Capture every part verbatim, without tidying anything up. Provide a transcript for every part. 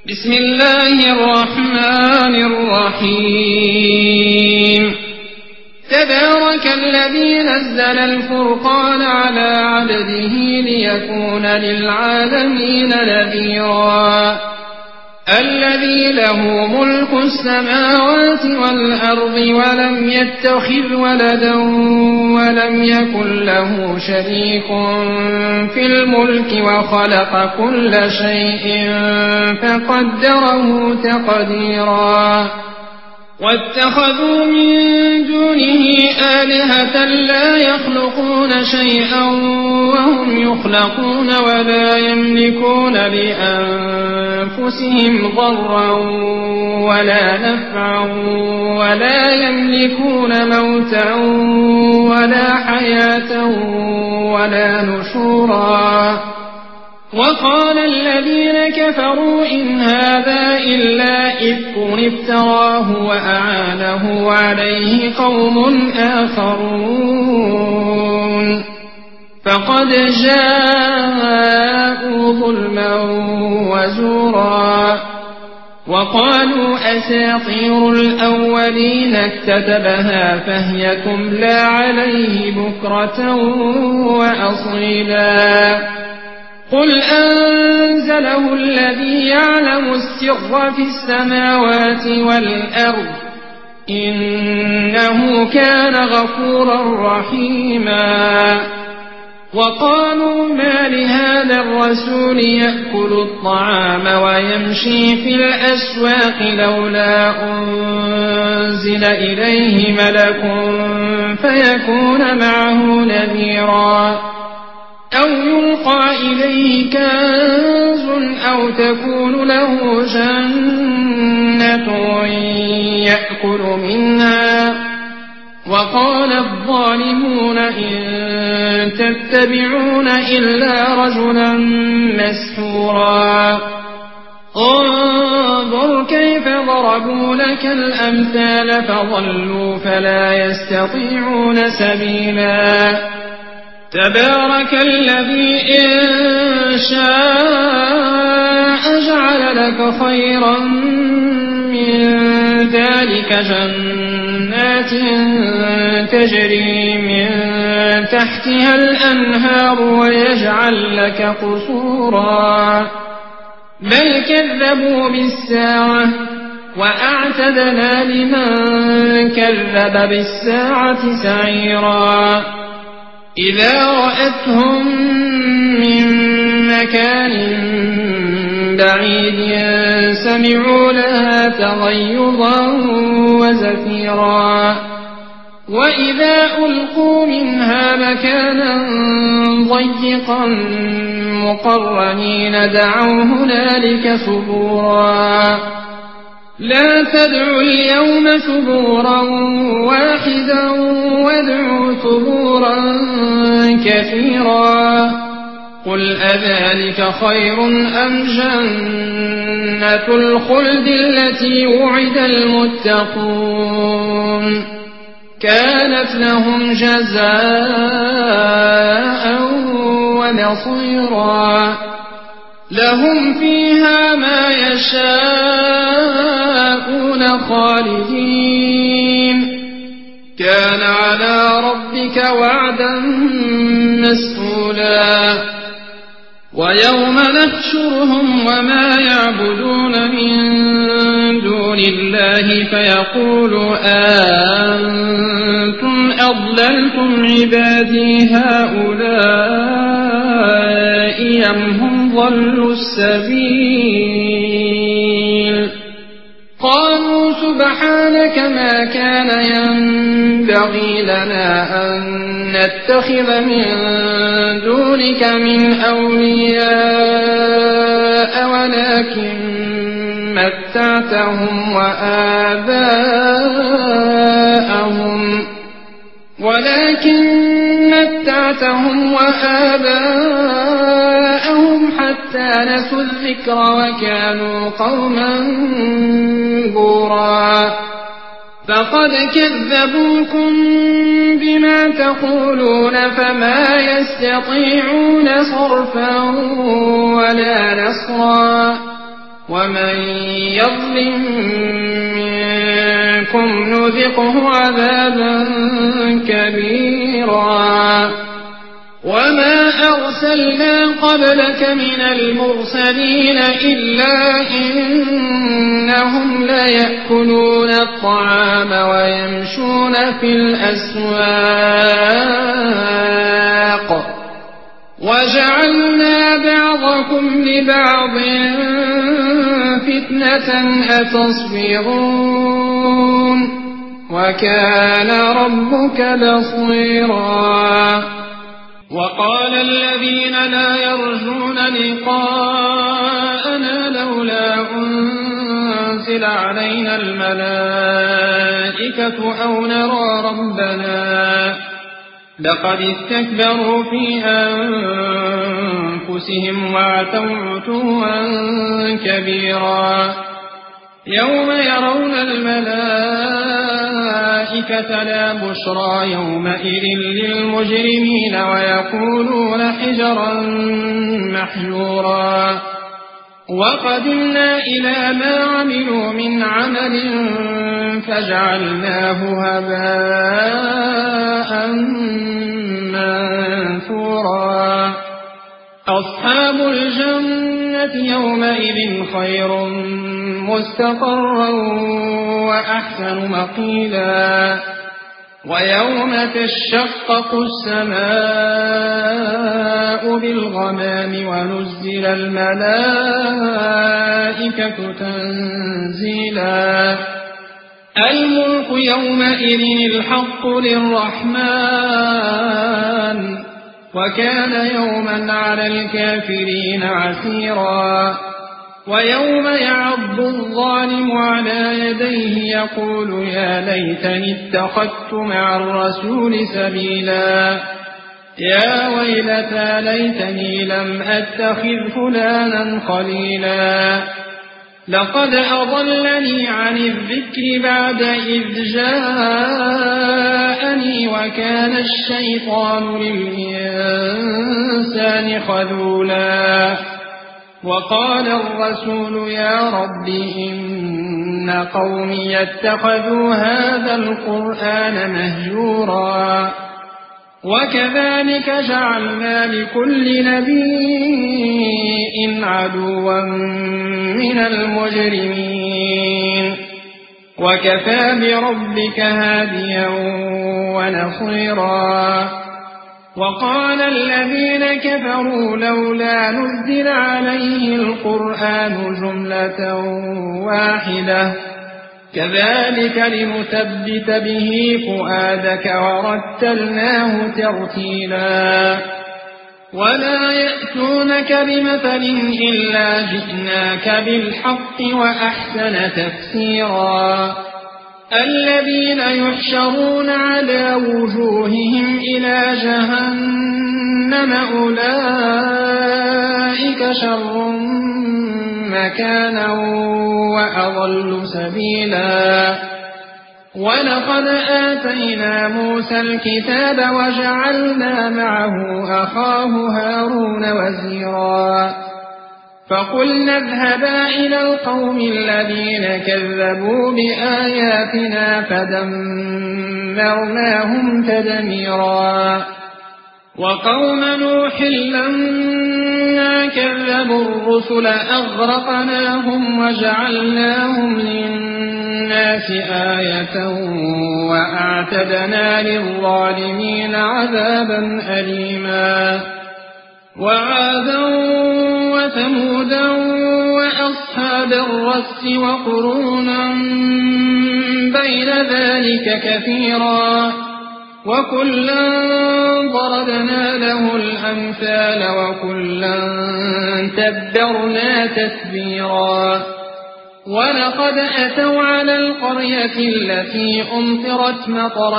بسم الله الرحمن الرحيم تبارك الذي نزل الفرقان على عبده ليكون للعالمين نذيرا الذي له ملك السماوات والأرض ولم يتخذ ولدا ولم يكن له شريك في الملك وخلق كل شيء فقدره تقديرا واتخذوا من دونه آلهة لا يخلقون شيئا وهم يخلقون ولا يملكون لأنفسهم ضرا ولا نفعا ولا يملكون موتا ولا حياة ولا نشورا وقال الذين كفروا إن هذا إلا إفك افتراه وأعانه عليه قوم آخرون فقد جاءوا ظلما وزورا وقالوا أساطير الأولين اكتتبها فهي تملى عليه بكرة وأصيلا قل أنزله الذي يعلم السر في السماوات والأرض إنه كان غفورا رحيما وقالوا ما لهذا الرسول يأكل الطعام ويمشي في الأسواق لولا أنزل إليه ملك فيكون معه نذيرا أو يلقى إليه كنز أو تكون له جنة يأكل منها وقال الظالمون إن تتبعون إلا رجلا مسحورا انظر كيف ضربوا لك الأمثال فضلوا فلا يستطيعون سبيلا تبارك الذي إن شاء جعل لك خيرا من ذلك جنات تجري من تحتها الأنهار ويجعل لك قصورا بل كذبوا بالساعة وأعتدنا لمن كذب بالساعة سعيرا إذا رأتهم من مكان بعيد سمعوا لها تغيظا وزفيرا وإذا ألقوا منها مكانا ضيقا مقرنين دعوا هنالك ثبورا لا تدعوا اليوم ثبورا واحدا وادعوا ثبورا كثيرا قل أذلك خير أم جنة الخلد التي وعد المتقون كانت لهم جزاء ومصيرا لهم فيها ما يشاءون خالدين كان على ربك وعدا مسئولا ويوم نحشرهم وما يعبدون من دون الله فيقول أنتم أضللتم عبادي هؤلاء أم هم ضلوا السبيل قالوا سبحانك ما كان ينبغي لنا أن نتخذ من دونك من أولياء ولكن متعتهم وآباءهم ولكن متعتهم وآباءهم حتى نسوا الذكر وكانوا قوما بورا فقد كذبوكم بما تقولون فما يستطيعون صرفا ولا نصرا ومن يظلم منكم نذقه عذابا كبيرا وما أرسلنا قبلك من المرسلين إلا إنهم ليأكلون الطعام ويمشون في الأسواق وجعلنا بعضكم لبعض فتنة أتصبرون وكان ربك بصيرا وقال الذين لا يرجون لقاءنا لولا أنزل علينا الملائكة أو نرى ربنا لقد استكبروا في أنفسهم وعتوا عتوا كبيرا يوم يرون الملائكة لا بشرى يومئذ للمجرمين ويقولون حجرا محجورا وقدمنا إلى ما عملوا من عمل فجعلناه هباء منثورا أصحاب الجنة يومئذ خير مستقرا وأحسن مقيلا ويوم تشقق السماء بالغمام ونزل الملائكة تنزيلا الملك يومئذ الحق للرحمن وكان يوما على الكافرين عسيرا ويوم يعض الظالم على يديه يقول يا ليتني اتخذت مع الرسول سبيلا يا ويلتى ليتني لم أتخذ فلانا خليلا لقد أضلني عن الذكر بعد إذ جاءني وكان الشيطان للإنسان خذولا وقال الرسول يا رب إن قومي اتخذوا هذا القرآن مهجورا وكذلك جعلنا لكل نبي عدوا من المجرمين وكفى بربك هاديا ونصيرا وقال الذين كفروا لولا نزل عليه القرآن جملة واحدة كذلك لنثبت به فؤادك ورتلناه ترتيلا ولا يأتونك بمثل إلا جئناك بالحق وأحسن تفسيرا الذين يحشرون على وجوههم إلى جهنم أولئك شر مكانا وأضل سبيلا ولقد آتينا موسى الكتاب وجعلنا معه أخاه هارون وزيرا فقلنا اذهبا إلى القوم الذين كذبوا بآياتنا فدمرناهم تدميرا وقوم نوح لما كذبوا الرسل أغرقناهم وجعلناهم للناس آية وأعتدنا للظالمين عذابا أليما وعادا وثمودا وأصحاب الرس وقرونا بين ذلك كثيرا وكلا ضربنا له الأمثال وكلا تبرنا تتبيرا ولقد أتوا على القرية التي أمطرت مطر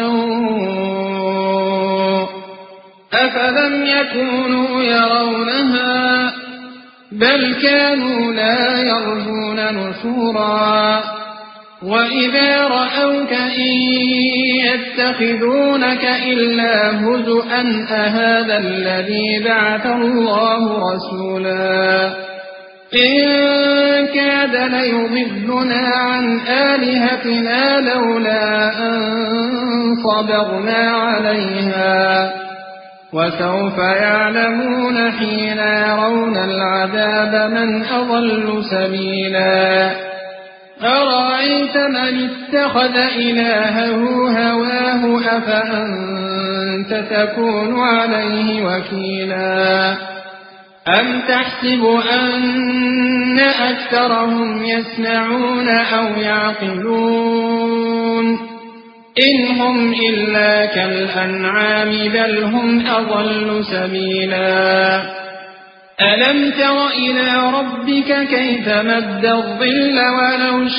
السوء أفلم يكونوا يرونها بل كانوا لا يرجون نشورا وإذا رأوك إن يتخذونك إلا هزؤا أهذا الذي بعث الله رسولا إن كاد ليضلنا عن آلهتنا لولا أن صبرنا عليها وسوف يعلمون حين يرون العذاب من أضل سبيلا أرأيت من اتخذ إلهه هواه أفأنت تكون عليه وكيلا أم تحسب أن أكثرهم يسمعون أو يعقلون إن هم إلا كالأنعام بل هم أضل سبيلا ألم تر إلى ربك كيف مد الظل ولو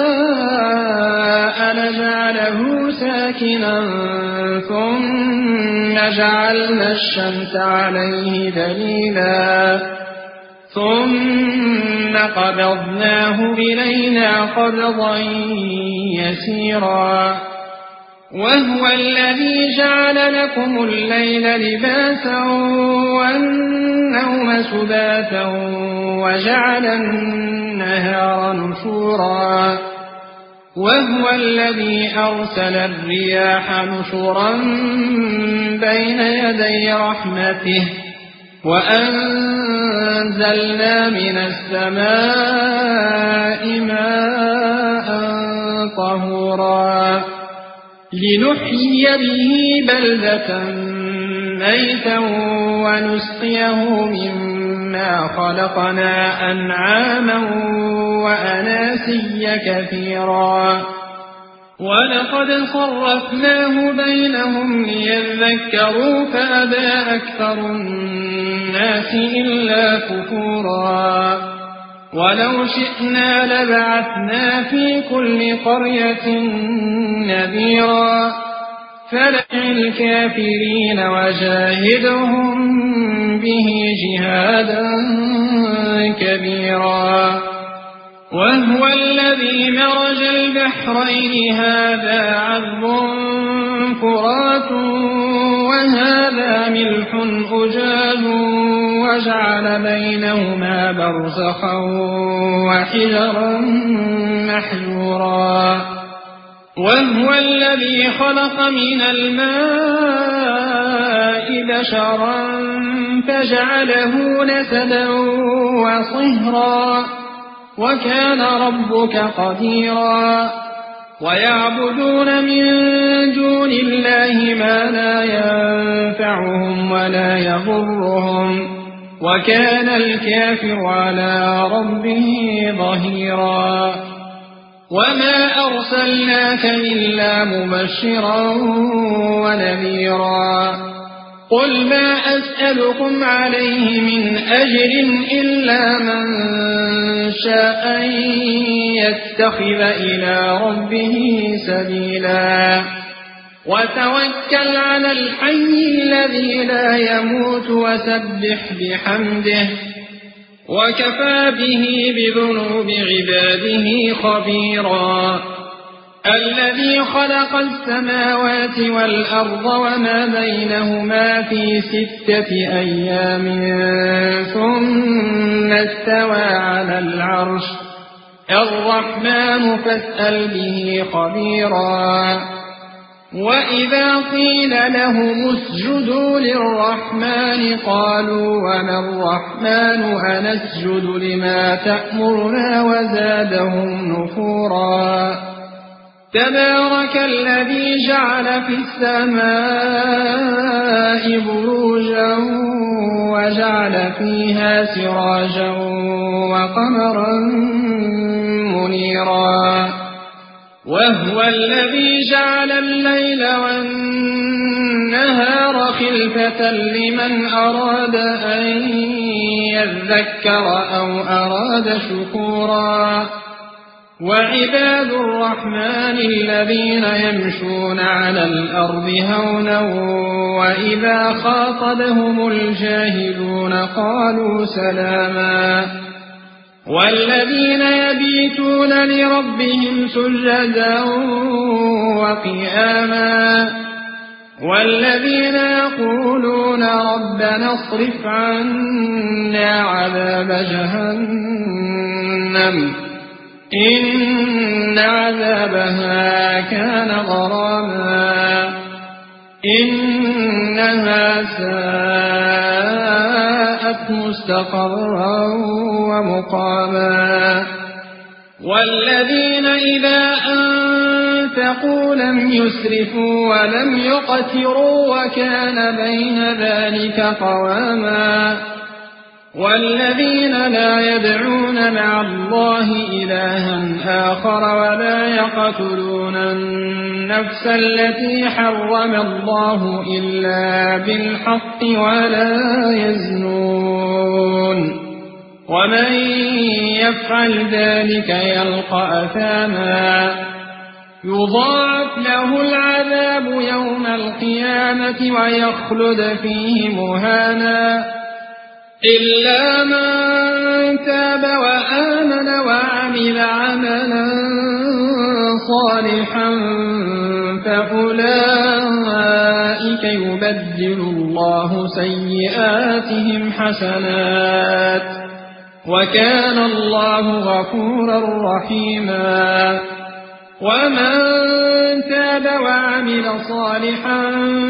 شاء لجعله ساكنا ثم جعلنا الشمس عليه دليلا ثم قبضناه إلينا قبضا يسيرا وهو الذي جعل لكم الليل لباسا والنوم سباتا وجعل النهار نشورا وهو الذي أرسل الرياح نشرا بين يدي رحمته وأنزلنا من السماء ماء طهورا لنحيي به بلدة ميتا ونسقيه مما خلقنا أنعاما وأناسيا كثيرا ولقد صرفناه بينهم ليذكروا فأبى أكثر الناس إلا كفورا ولو شئنا لبعثنا في كل قرية نذيرا فلع الكافرين وجاهدهم به جهادا كبيرا وهو الذي مرج البحرين هذا عذب فرات وهذا ملح أجاج وجعل بينهما برزخا وحجرا محجورا وهو الذي خلق من الماء بشرا فجعله نسبا وصهرا وكان ربك قديرا ويعبدون من دون الله ما لا ينفعهم ولا يضرهم وكان الكافر على ربه ظهيرا وما أرسلناك إلا مبشرا ونذيرا قل ما أسألكم عليه من أجر إلا من شاء أن يتخذ إلى ربه سبيلا وتوكل على الحي الذي لا يموت وسبح بحمده وكفى به بذنوب عباده خبيرا الذي خلق السماوات والأرض وما بينهما في ستة أيام ثم استوى على العرش الرحمن فاسأل به خبيرا وإذا قيل لهم اسجدوا للرحمن قالوا وما الرحمن أنسجد لما تأمرنا وزادهم نفورا تبارك الذي جعل في السماء بروجا وجعل فيها سراجا وقمرا منيرا وهو الذي جعل الليل والنهار خلفة لمن أراد أن يذكر أو أراد شكورا وعباد الرحمن الذين يمشون على الأرض هونا وإذا خاطبهم الجاهلون قالوا سلاما والذين يبيتون لربهم سجدا وقياما والذين يقولون ربنا اصرف عنا عذاب جهنم إن عذابها كان غراما إنها ساءت مستقرا ومقاما والذين إذا أنفقوا لم يسرفوا ولم يقتروا وكان بين ذلك قواما والذين لا يدعون مع الله إلها آخر ولا يقتلون النفس التي حرم الله إلا بالحق ولا يزنون ومن يفعل ذلك يلقى أثاما يضاعف له العذاب يوم القيامة ويخلد فيه مهانا إلا من تاب وآمن وعمل عملا صالحا فأولئك يبدل الله سيئاتهم حسنات وكان الله غفورا رحيما ومن تاب وعمل صالحا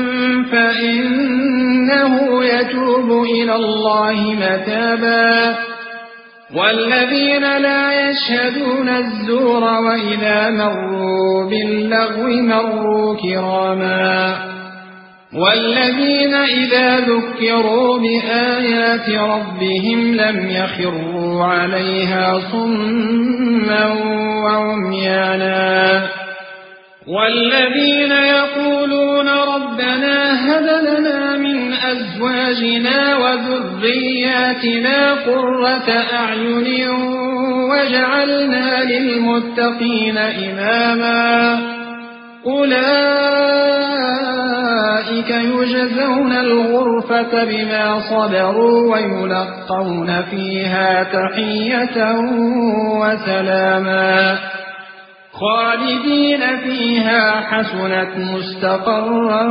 فإنه يتوب إلى الله متابا والذين لا يشهدون الزور وإذا مروا باللغو مروا كراما والذين إذا ذكروا بآيات ربهم لم يخروا عليها صما وعميانا والذين يقولون ربنا هب لنا من أزواجنا وذرياتنا قرة أعين واجعلنا للمتقين إماما أولئك يجزون الغرفة بما صبروا ويلقون فيها تحية وسلاما خالدين فيها حسنت مستقرا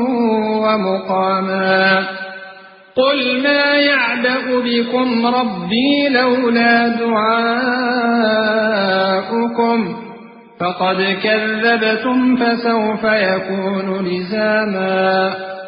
ومقاما قل ما يعبأ بكم ربي لولا دعاؤكم فقد كذبتم فسوف يكون لزاما